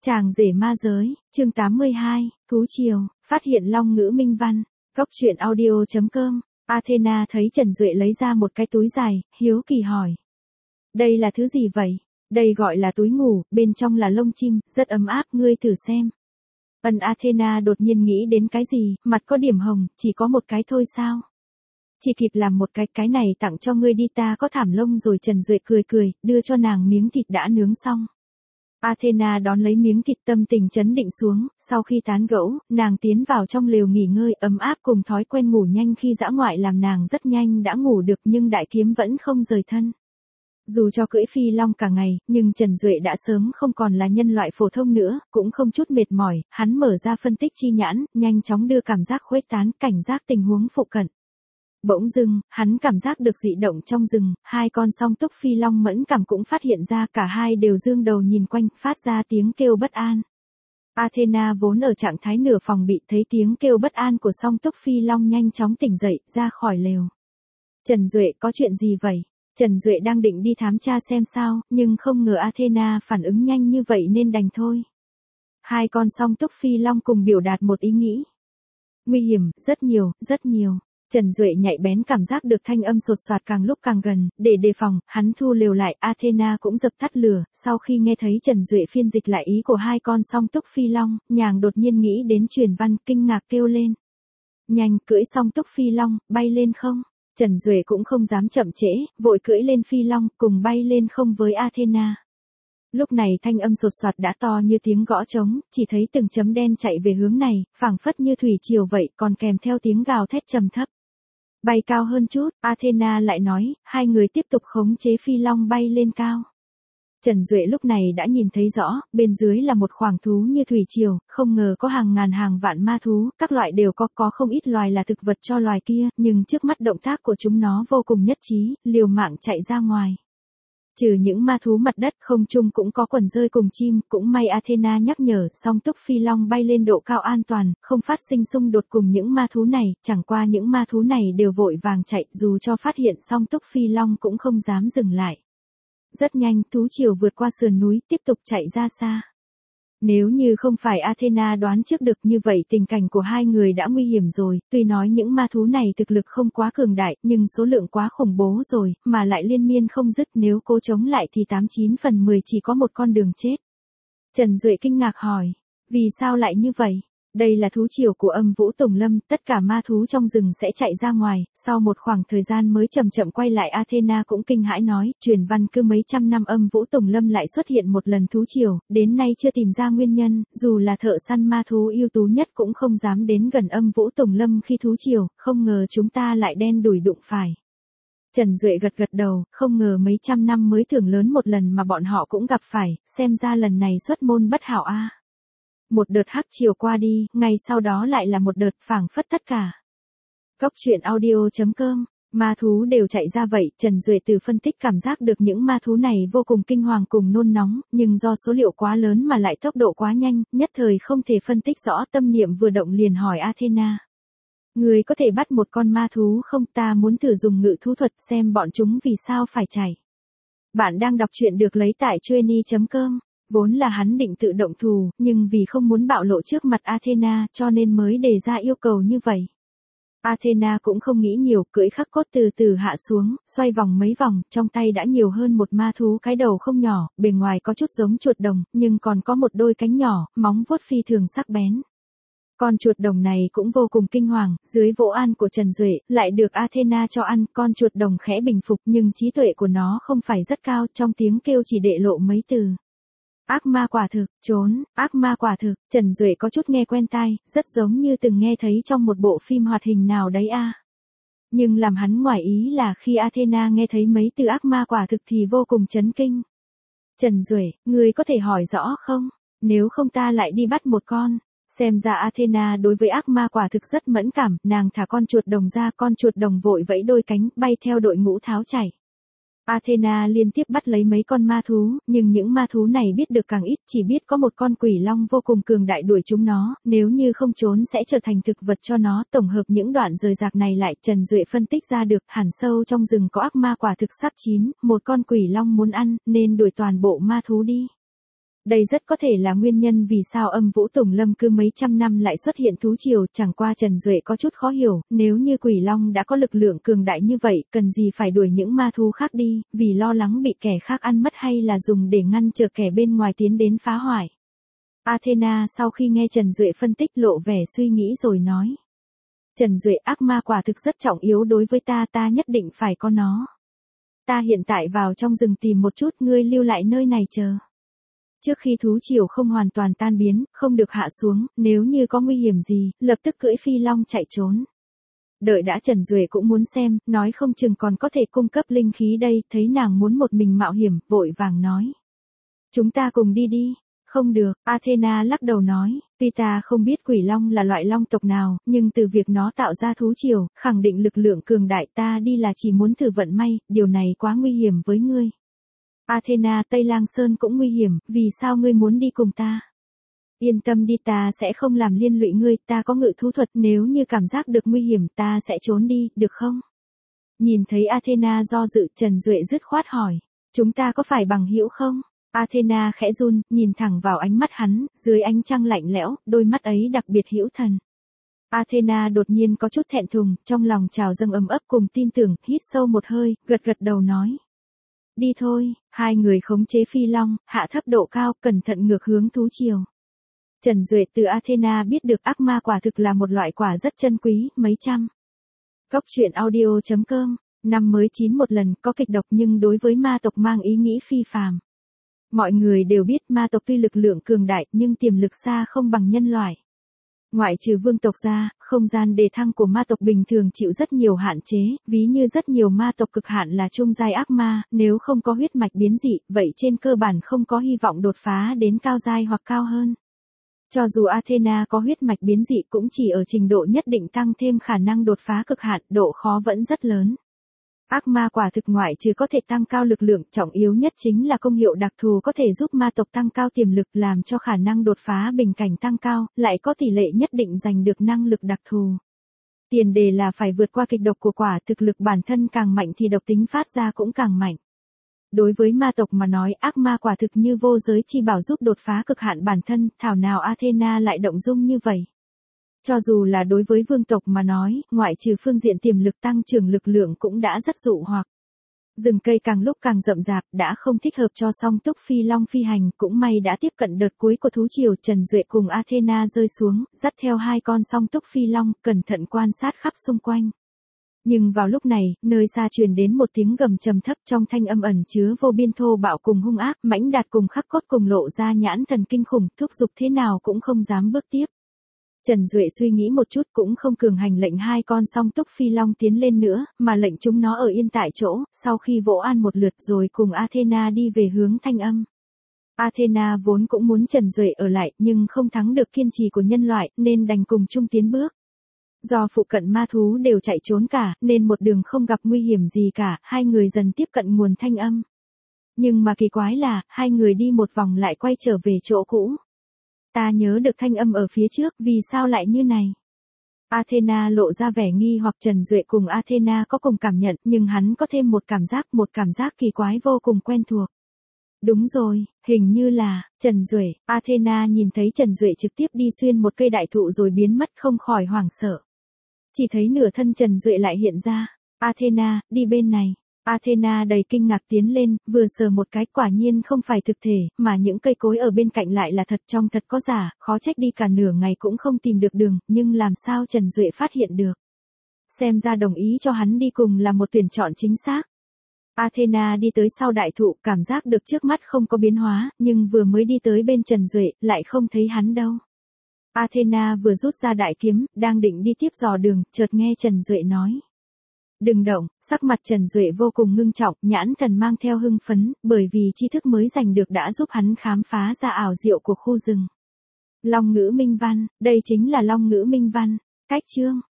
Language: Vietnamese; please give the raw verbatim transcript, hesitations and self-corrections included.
Chàng rể ma giới, chương tám mươi hai, Thú Triều, phát hiện long ngữ minh văn, góc truyện audio chấm com. Athena thấy Trần Duệ lấy ra một cái túi dài, hiếu kỳ hỏi. Đây là thứ gì vậy? Đây gọi là túi ngủ, bên trong là lông chim, rất ấm áp, ngươi thử xem. Ân Athena đột nhiên nghĩ đến cái gì, mặt có điểm hồng, chỉ có một cái thôi sao? Chỉ kịp làm một cái, cái này tặng cho ngươi đi, ta có thảm lông rồi. Trần Duệ cười cười, đưa cho nàng miếng thịt đã nướng xong. Athena đón lấy miếng thịt, tâm tình chấn định xuống, sau khi tán gẫu, nàng tiến vào trong lều nghỉ ngơi, ấm áp cùng thói quen ngủ nhanh khi dã ngoại làm nàng rất nhanh đã ngủ được, nhưng đại kiếm vẫn không rời thân. Dù cho cưỡi phi long cả ngày, nhưng Trần Duệ đã sớm không còn là nhân loại phổ thông nữa, cũng không chút mệt mỏi, hắn mở ra phân tích chi nhãn, nhanh chóng đưa cảm giác khuếch tán, cảnh giác tình huống phụ cận. Bỗng dưng, hắn cảm giác được dị động trong rừng, hai con song túc phi long mẫn cảm cũng phát hiện ra, cả hai đều dương đầu nhìn quanh, phát ra tiếng kêu bất an. Athena vốn ở trạng thái nửa phòng bị, thấy tiếng kêu bất an của song túc phi long nhanh chóng tỉnh dậy, ra khỏi lều. Trần Duệ, có chuyện gì vậy? Trần Duệ đang định đi thám tra xem sao, nhưng không ngờ Athena phản ứng nhanh như vậy nên đành thôi. Hai con song túc phi long cùng biểu đạt một ý nghĩ. Nguy hiểm, rất nhiều, rất nhiều. Trần Duệ nhạy bén cảm giác được thanh âm sột soạt càng lúc càng gần, để đề phòng, hắn thu lều lại, Athena cũng dập tắt lửa, sau khi nghe thấy Trần Duệ phiên dịch lại ý của hai con song túc phi long, nàng đột nhiên nghĩ đến truyền văn, kinh ngạc kêu lên. Nhanh, cưỡi song túc phi long, bay lên không? Trần Duệ cũng không dám chậm trễ, vội cưỡi lên phi long, cùng bay lên không với Athena. Lúc này thanh âm sột soạt đã to như tiếng gõ trống, chỉ thấy từng chấm đen chạy về hướng này, phảng phất như thủy triều vậy, còn kèm theo tiếng gào thét trầm thấp. Bay cao hơn chút, Athena lại nói, hai người tiếp tục khống chế phi long bay lên cao. Trần Duệ lúc này đã nhìn thấy rõ, bên dưới là một khoảng thú như thủy triều, không ngờ có hàng ngàn hàng vạn ma thú, các loại đều có, có không ít loài là thực vật cho loài kia, nhưng trước mắt động tác của chúng nó vô cùng nhất trí, liều mạng chạy ra ngoài. Trừ những ma thú mặt đất, không trung cũng có quần rơi cùng chim, cũng may Athena nhắc nhở, song túc phi long bay lên độ cao an toàn, không phát sinh xung đột cùng những ma thú này, chẳng qua những ma thú này đều vội vàng chạy, dù cho phát hiện song túc phi long cũng không dám dừng lại. Rất nhanh, thú triều vượt qua sườn núi, tiếp tục chạy ra xa. Nếu như không phải Athena đoán trước được như vậy, tình cảnh của hai người đã nguy hiểm rồi, tuy nói những ma thú này thực lực không quá cường đại, nhưng số lượng quá khủng bố rồi, mà lại liên miên không dứt, nếu cố chống lại thì tám chín phần mười chỉ có một con đường chết. Trần Duệ kinh ngạc hỏi, vì sao lại như vậy? Đây là thú triều của Âm Vũ Tùng Lâm, tất cả ma thú trong rừng sẽ chạy ra ngoài, sau một khoảng thời gian mới chậm chậm quay lại. Athena cũng kinh hãi nói, truyền văn cứ mấy trăm năm Âm Vũ Tùng Lâm lại xuất hiện một lần thú triều, đến nay chưa tìm ra nguyên nhân, dù là thợ săn ma thú ưu tú nhất cũng không dám đến gần Âm Vũ Tùng Lâm khi thú triều, không ngờ chúng ta lại đen đủi đụng phải. Trần Duệ gật gật đầu, không ngờ mấy trăm năm mới thưởng lớn một lần mà bọn họ cũng gặp phải, xem ra lần này xuất môn bất hảo a. Một đợt hắc chiều qua đi, ngay sau đó lại là một đợt phảng phất tất cả. Góc truyện audio chấm com, ma thú đều chạy ra vậy, Trần Duệ từ phân tích cảm giác được những ma thú này vô cùng kinh hoàng cùng nôn nóng, nhưng do số liệu quá lớn mà lại tốc độ quá nhanh, nhất thời không thể phân tích rõ, tâm niệm vừa động liền hỏi Athena. Người có thể bắt một con ma thú không, ta muốn thử dùng ngự thú thuật xem bọn chúng vì sao phải chạy. Bạn đang đọc truyện được lấy tại chueny chấm com. Vốn là hắn định tự động thù, nhưng vì không muốn bạo lộ trước mặt Athena cho nên mới đề ra yêu cầu như vậy. Athena cũng không nghĩ nhiều, cưỡi khắc cốt từ từ hạ xuống, xoay vòng mấy vòng, trong tay đã nhiều hơn một ma thú cái đầu không nhỏ, bề ngoài có chút giống chuột đồng, nhưng còn có một đôi cánh nhỏ, móng vuốt phi thường sắc bén. Con chuột đồng này cũng vô cùng kinh hoàng, dưới vỗ an của Trần Duệ, lại được Athena cho ăn, con chuột đồng khẽ bình phục nhưng trí tuệ của nó không phải rất cao, trong tiếng kêu chỉ đệ lộ mấy từ. Ác ma quả thực, trốn, ác ma quả thực, Trần Duệ có chút nghe quen tai, rất giống như từng nghe thấy trong một bộ phim hoạt hình nào đấy a. À. Nhưng làm hắn ngoài ý là khi Athena nghe thấy mấy từ ác ma quả thực thì vô cùng chấn kinh. Trần Duệ, người có thể hỏi rõ không? Nếu không ta lại đi bắt một con. Xem ra Athena đối với ác ma quả thực rất mẫn cảm, nàng thả con chuột đồng ra, con chuột đồng vội vẫy đôi cánh, bay theo đội ngũ tháo chạy. Athena liên tiếp bắt lấy mấy con ma thú, nhưng những ma thú này biết được càng ít, chỉ biết có một con quỷ long vô cùng cường đại đuổi chúng nó, nếu như không trốn sẽ trở thành thực vật cho nó. Tổng hợp những đoạn rời rạc này lại, Trần Duệ phân tích ra được, hẳn sâu trong rừng có ác ma quả thực sắp chín, một con quỷ long muốn ăn, nên đuổi toàn bộ ma thú đi. Đây rất có thể là nguyên nhân vì sao âm Vũ Tùng Lâm cứ mấy trăm năm lại xuất hiện thú triều, chẳng qua Trần Duệ có chút khó hiểu, nếu như Quỷ Long đã có lực lượng cường đại như vậy, cần gì phải đuổi những ma thú khác đi, vì lo lắng bị kẻ khác ăn mất hay là dùng để ngăn trở kẻ bên ngoài tiến đến phá hoại. Athena sau khi nghe Trần Duệ phân tích lộ vẻ suy nghĩ rồi nói. Trần Duệ, ác ma quả thực rất trọng yếu đối với ta, ta nhất định phải có nó. Ta hiện tại vào trong rừng tìm một chút, ngươi lưu lại nơi này chờ. Trước khi thú triều không hoàn toàn tan biến, không được hạ xuống, nếu như có nguy hiểm gì, lập tức cưỡi phi long chạy trốn. Đợi đã, Trần Duệ cũng muốn xem, nói không chừng còn có thể cung cấp linh khí đây, thấy nàng muốn một mình mạo hiểm, vội vàng nói. Chúng ta cùng đi đi. Không được, Athena lắc đầu nói, tuy ta không biết quỷ long là loại long tộc nào, nhưng từ việc nó tạo ra thú triều, khẳng định lực lượng cường đại, ta đi là chỉ muốn thử vận may, điều này quá nguy hiểm với ngươi. Athena, Tây Lang Sơn cũng nguy hiểm, vì sao ngươi muốn đi cùng ta? Yên tâm đi, ta sẽ không làm liên lụy ngươi, ta có ngự thú thuật, nếu như cảm giác được nguy hiểm ta sẽ trốn đi, được không? Nhìn thấy Athena do dự, Trần Duệ dứt khoát hỏi, chúng ta có phải bằng hữu không? Athena khẽ run, nhìn thẳng vào ánh mắt hắn, dưới ánh trăng lạnh lẽo, đôi mắt ấy đặc biệt hữu thần. Athena đột nhiên có chút thẹn thùng, trong lòng trào dâng ấm ấp cùng tin tưởng, hít sâu một hơi, gật gật đầu nói. Đi thôi, hai người khống chế phi long, hạ thấp độ cao, cẩn thận ngược hướng thú triều. Trần Duệ từ Athena biết được ác ma quả thực là một loại quả rất chân quý, mấy trăm. Cốc truyện audio chấm com, năm mới chín một lần, có kịch độc nhưng đối với ma tộc mang ý nghĩ phi phàm. Mọi người đều biết ma tộc tuy lực lượng cường đại nhưng tiềm lực xa không bằng nhân loại. Ngoại trừ vương tộc ra, không gian đề thăng của ma tộc bình thường chịu rất nhiều hạn chế, ví như rất nhiều ma tộc cực hạn là trung giai ác ma, nếu không có huyết mạch biến dị, vậy trên cơ bản không có hy vọng đột phá đến cao giai hoặc cao hơn. Cho dù Athena có huyết mạch biến dị cũng chỉ ở trình độ nhất định tăng thêm khả năng đột phá cực hạn, độ khó vẫn rất lớn. Ác ma quả thực ngoại trừ có thể tăng cao lực lượng, trọng yếu nhất chính là công hiệu đặc thù có thể giúp ma tộc tăng cao tiềm lực làm cho khả năng đột phá bình cảnh tăng cao, lại có tỷ lệ nhất định giành được năng lực đặc thù. Tiền đề là phải vượt qua kịch độc của quả, thực lực bản thân càng mạnh thì độc tính phát ra cũng càng mạnh. Đối với ma tộc mà nói, ác ma quả thực như vô giới chi bảo giúp đột phá cực hạn bản thân, thảo nào Athena lại động dung như vậy. Cho dù là đối với vương tộc mà nói, ngoại trừ phương diện tiềm lực tăng trưởng lực lượng cũng đã rất dụ hoặc. Rừng cây càng lúc càng rậm rạp, đã không thích hợp cho song túc phi long phi hành, cũng may đã tiếp cận đợt cuối của thú triều. Trần Duệ cùng Athena rơi xuống, dắt theo hai con song túc phi long, cẩn thận quan sát khắp xung quanh. Nhưng vào lúc này, nơi xa truyền đến một tiếng gầm trầm thấp, trong thanh âm ẩn chứa vô biên thô bạo cùng hung ác, mãnh đạt cùng khắc cốt cùng lộ ra nhãn thần kinh khủng, thúc giục thế nào cũng không dám bước tiếp. Trần Duệ suy nghĩ một chút cũng không cường hành lệnh hai con song túc phi long tiến lên nữa, mà lệnh chúng nó ở yên tại chỗ, sau khi vỗ an một lượt rồi cùng Athena đi về hướng thanh âm. Athena vốn cũng muốn Trần Duệ ở lại, nhưng không thắng được kiên trì của nhân loại, nên đành cùng chung tiến bước. Do phụ cận ma thú đều chạy trốn cả, nên một đường không gặp nguy hiểm gì cả, hai người dần tiếp cận nguồn thanh âm. Nhưng mà kỳ quái là, hai người đi một vòng lại quay trở về chỗ cũ. Ta nhớ được thanh âm ở phía trước, vì sao lại như này? Athena lộ ra vẻ nghi hoặc. Trần Duệ cùng Athena có cùng cảm nhận, nhưng hắn có thêm một cảm giác, một cảm giác kỳ quái vô cùng quen thuộc. Đúng rồi, hình như là, Trần Duệ, Athena nhìn thấy Trần Duệ trực tiếp đi xuyên một cây đại thụ rồi biến mất không khỏi hoảng sợ. Chỉ thấy nửa thân Trần Duệ lại hiện ra, Athena, đi bên này. Athena đầy kinh ngạc tiến lên, vừa sờ một cái quả nhiên không phải thực thể, mà những cây cối ở bên cạnh lại là thật, trong thật có giả, khó trách đi cả nửa ngày cũng không tìm được đường, nhưng làm sao Trần Duệ phát hiện được. Xem ra đồng ý cho hắn đi cùng là một tuyển chọn chính xác. Athena đi tới sau đại thụ, cảm giác được trước mắt không có biến hóa, nhưng vừa mới đi tới bên Trần Duệ, lại không thấy hắn đâu. Athena vừa rút ra đại kiếm, đang định đi tiếp dò đường, chợt nghe Trần Duệ nói. Đừng động, sắc mặt Trần Duệ vô cùng ngưng trọng, nhãn thần mang theo hưng phấn, bởi vì tri thức mới giành được đã giúp hắn khám phá ra ảo diệu của khu rừng. Long ngữ minh văn, đây chính là long ngữ minh văn. Cách chương,